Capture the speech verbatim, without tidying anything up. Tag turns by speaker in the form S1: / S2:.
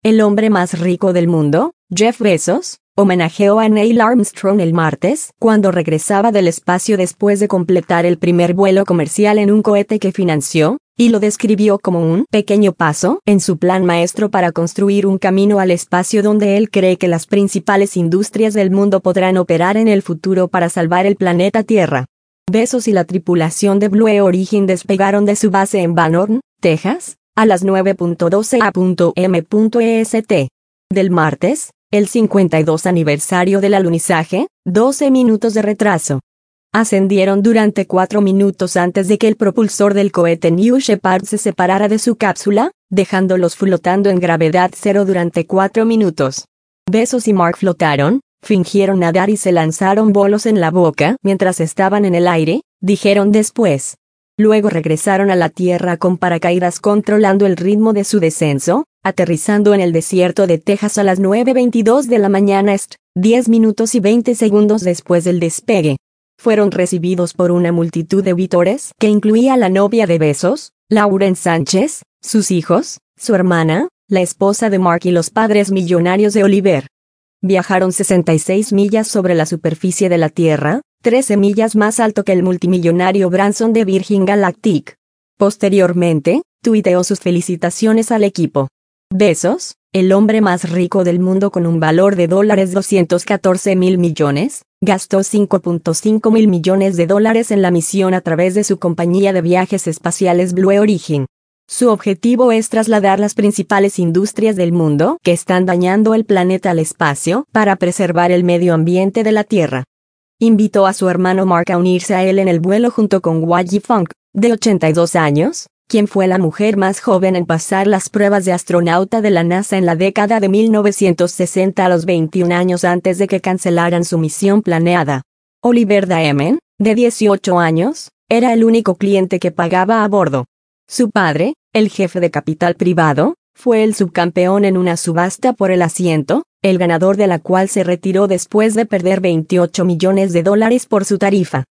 S1: El hombre más rico del mundo, Jeff Bezos, homenajeó a Neil Armstrong el martes cuando regresaba del espacio después de completar el primer vuelo comercial en un cohete que financió, y lo describió como un pequeño paso en su plan maestro para construir un camino al espacio donde él cree que las principales industrias del mundo podrán operar en el futuro para salvar el planeta Tierra. Bezos y la tripulación de Blue Origin despegaron de su base en Van Horn, Texas, a las nueve doce a eme E S T. Del martes, el cincuenta y dos aniversario del alunizaje, doce minutos de retraso. Ascendieron durante cuatro minutos antes de que el propulsor del cohete New Shepard se separara de su cápsula, dejándolos flotando en gravedad cero durante cuatro minutos. Bezos y Mark flotaron, fingieron nadar y se lanzaron bolos en la boca mientras estaban en el aire, dijeron después. Luego regresaron a la Tierra con paracaídas controlando el ritmo de su descenso, aterrizando en el desierto de Texas a las nueve veintidós de la mañana est, diez minutos y veinte segundos después del despegue. Fueron recibidos por una multitud de vítores que incluía a la novia de Bezos, Lauren Sánchez, sus hijos, su hermana, la esposa de Mark y los padres millonarios de Oliver. Viajaron sesenta y seis millas sobre la superficie de la Tierra, trece millas más alto que el multimillonario Branson de Virgin Galactic. Posteriormente, tuiteó sus felicitaciones al equipo. Bezos, el hombre más rico del mundo con un valor de dólares doscientos catorce mil millones, gastó cinco punto cinco mil millones de dólares en la misión a través de su compañía de viajes espaciales Blue Origin. Su objetivo es trasladar las principales industrias del mundo que están dañando el planeta al espacio para preservar el medio ambiente de la Tierra. Invitó a su hermano Mark a unirse a él en el vuelo junto con Wally Funk, de ochenta y dos años, quien fue la mujer más joven en pasar las pruebas de astronauta de la NASA en la década de mil novecientos sesenta a los veintiún años antes de que cancelaran su misión planeada. Oliver Daemen, de dieciocho años, era el único cliente que pagaba a bordo. Su padre, el jefe de capital privado, fue el subcampeón en una subasta por el asiento, el ganador de la cual se retiró después de perder veintiocho millones de dólares por su tarifa.